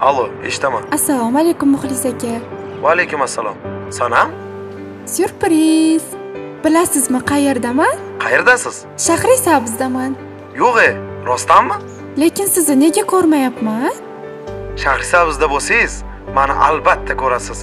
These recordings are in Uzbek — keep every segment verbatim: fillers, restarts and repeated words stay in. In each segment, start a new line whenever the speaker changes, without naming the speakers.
Alo, eshitaman.
Assalomu alaykum Muxlis aka.
Va alaykum assalom. Sanam?
Syurpriz. Bilasizmi qayerdaman?
Qayerdasiz?
Shahri Sabzdaman.
Yo'q-e, rostdanmi?
Lekin sizni nega ko'rmayapman?
Shahri Sabzda bo'lsangiz, meni albatta ko'rasiz.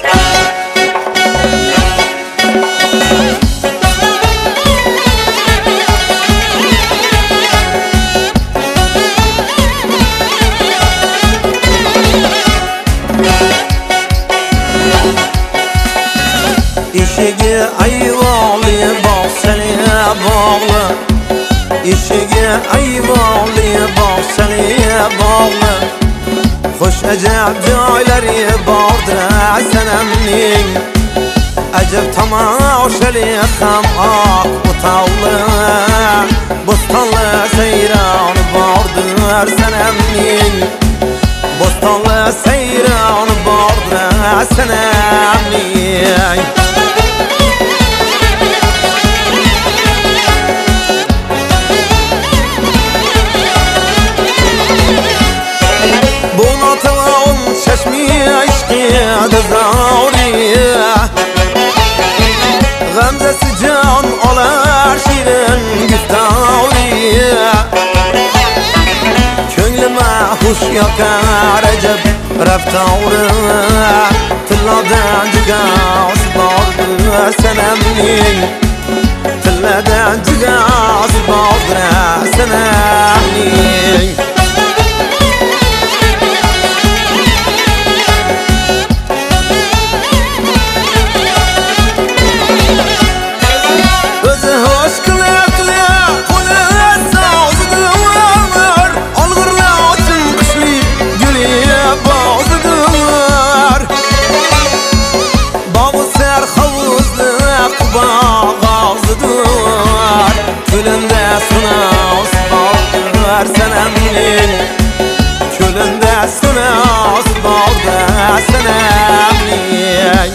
Eshigi ayvonli bog'chali bog'li, eshigi ayvonli bog'chali bog'li, xush ajab joylari bordir sanamning, ajab tomoshali ham oq o'tovli, bo'stonli sayron bordir sanamning, bo'stonli sayron bordir sanamning. Gamzesi can olar şirin güftavriye, Könlüme huş yakar acab raftavri, Tilladan cigaz bardır senemning, Tilladan cigaz bardır senemning. Külünde sunas bağdır senemnin, Külünde sunas bağdır senemnin.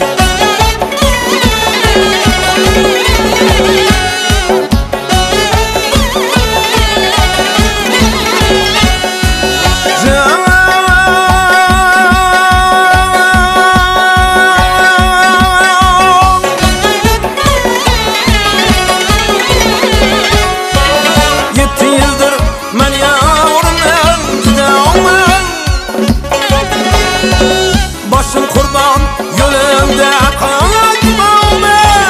Başım kurban yolunda kaçmam.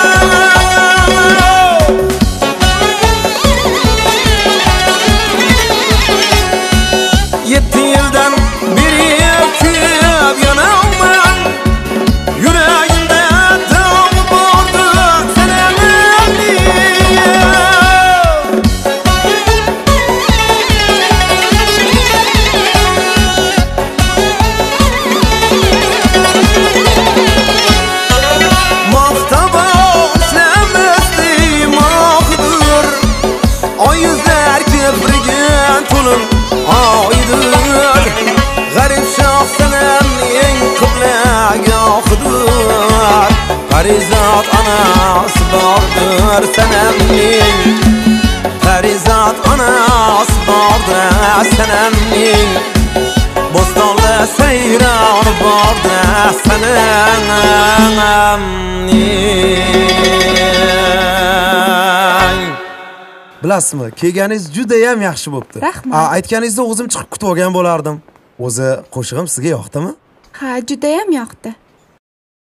Yetti yıldan biri öpüp yanam ben, yüreğimde dağ vardı senemli. Aydır garip şahsenemning qiblagohidir, Farizat anasi bordir senemning, Farizat anasi bordir senemning, Bo'stonli sayron bordir senemning.
Bilasizmi, kelganingiz juda ham yaxshi bo'pti.
Rahmat.
Aytganingizda o'zim chiqib kutib olgan bo'lardim. O'zi qo'shig'im sizga yoqdimi?
Ha, juda ham yoqdi.